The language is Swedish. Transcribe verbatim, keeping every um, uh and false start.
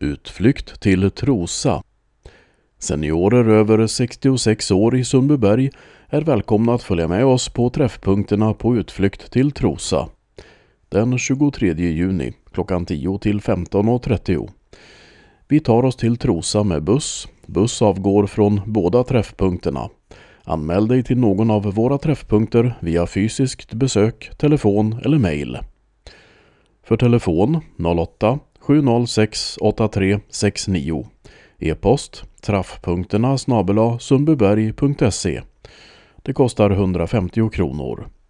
Utflykt till Trosa. Seniorer över sextiosex år i Sundbyberg är välkomna att följa med oss på träffpunkterna på Utflykt till Trosa. Den tjugotredje juni klockan tio till femton och trettio. Vi tar oss till Trosa med buss. Buss avgår från båda träffpunkterna. Anmäl dig till någon av våra träffpunkter via fysiskt besök, telefon eller mejl. För telefon noll åtta sju noll sex åtta tre sex nio. E-post träffpunkterna snabel-a sundbyberg punkt se. Det kostar hundrafemtio kronor.